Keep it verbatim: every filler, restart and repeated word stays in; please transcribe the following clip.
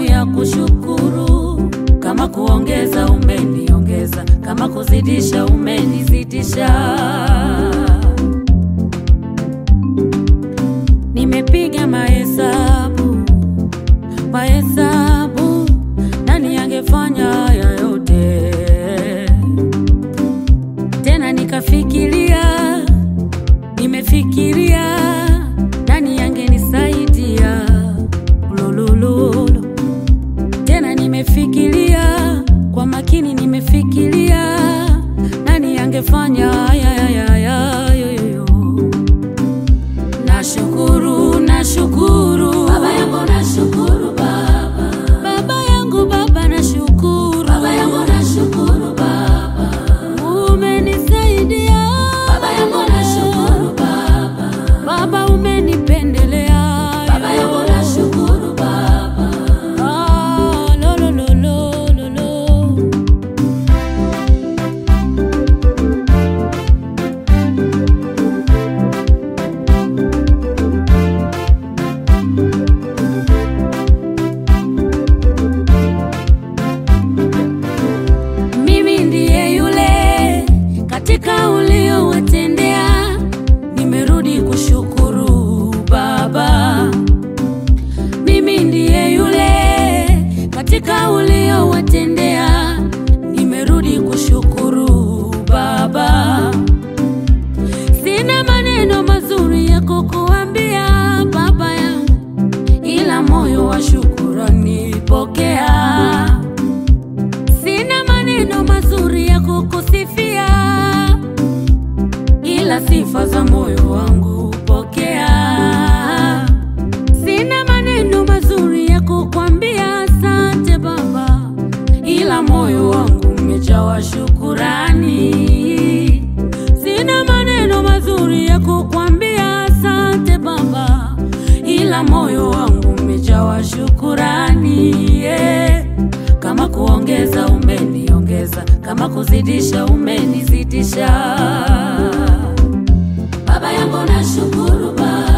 ya kushukuru. Kama kuongeza umeniongeza, kama kuzidisha umenizidisha. Nimepiga mahesabu, mahesabu, nani angefanya haya yote? Tena nikafikiria, nimefikiria, nani angenisaidia? Lulululu. Tena nimefikiria, kwa makini nimefikiria, nani angefanya haya haya haya yoyo. Nashukuru, nashukuru Baba yangu, nashukuru Baba. Baba yangu, Baba nashukuru. Baba yangu nashukuru Baba. Umenisaidia. Baba yangu nashukuru Baba. Baba umenipendelea. Baba yangu nashukuru Baba. Ah, lo lo lo lo lo lo. Mimi ndiye yule katika uliowatendea, nimerudi kushukuru Baba. Mimi ndiye yule katika uliowatendea, nimerudi kushukuru Baba. Sina maneno mazuri ya kukuambia Baba yangu, ila moyo wa shukrani pokea. Sina maneno mazuri ya kukusifia, ila sifa za moyo wangu pokea. Sina maneno mazuri ya kukwambia asante Baba, ila moyo wangu umejawa shukurani. Sina maneno mazuri ya kukwambia asante Baba, ila moyo wangu umejawa shukurani. Yeah. Kama kuongeza umeniongeza, kama kuzidisha umenizidisha. Baba yangu nashukuru Baba.